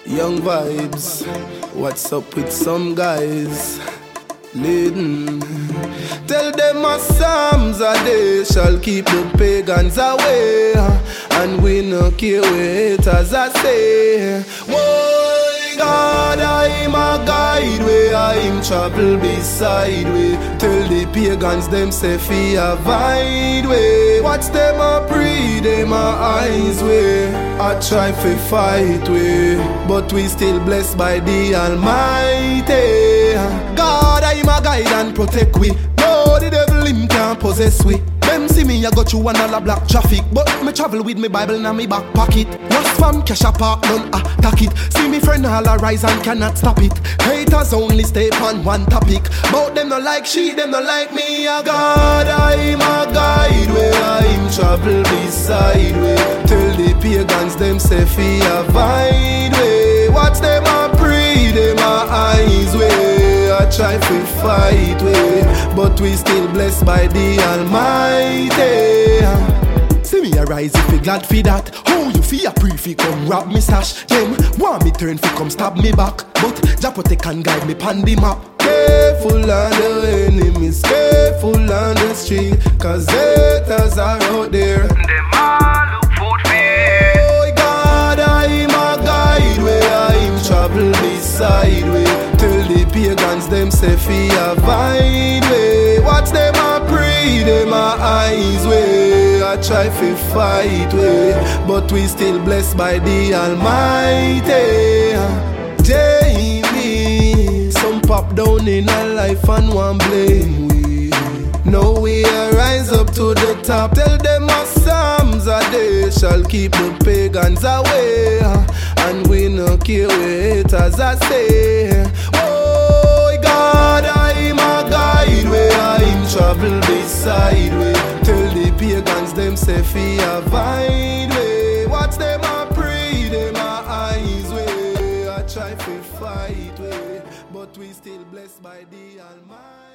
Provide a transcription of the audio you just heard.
Young vibes, what's up with some guys? Leading, tell them my psalms a day shall keep the pagans away, and we no care wait as I say. Boy, God, I'm a guide way, I'm travel beside way. Tell the pagans them say fi avoid way. Watch them a pray, them a eyes way. I try fi fight way, but we still blessed by the Almighty. God, I'm a guide and protect we. No, the devil him can't possess we. Them see me, I got you one all black traffic, but me travel with me Bible in my back pocket. Lost fam, cash apart, none attack it. See me friend all arise and cannot stop it. Haters only stay on one topic. Bout them not like she, them not like me. God, I'm a guide where I'm travel beside way. Tell the pagans them say fi avoid way. Watch them a pray, them a eyes way. I try to fight way, but we still blessed by the Almighty. See me arise if you glad for that. How you feel a pray fi come rob me sash. Them want me turn fi come stab me back, but Jah protect and guide me pan the map. Careful on the enemies, careful on the street, cause haters are out there. Them all look food for you. Oh God, I'm a guide where I'm travel beside way. Tell the pagans them say fi avoid way. Watch them a pray, them a eyes way. I try fi fight way, but we still blessed by the Almighty. Jamie, some pop down in our life and one blame we. Now we rise up to the top. Tell them our psalms a day shall keep the pagans away, and we no care wait as I say. Oh God, I'm a guide where I'm travel beside way. Tell the pagans them say fi avoid way. Watch them a pray, them a eyes way. I try to fight way, but we still blessed by the Almighty.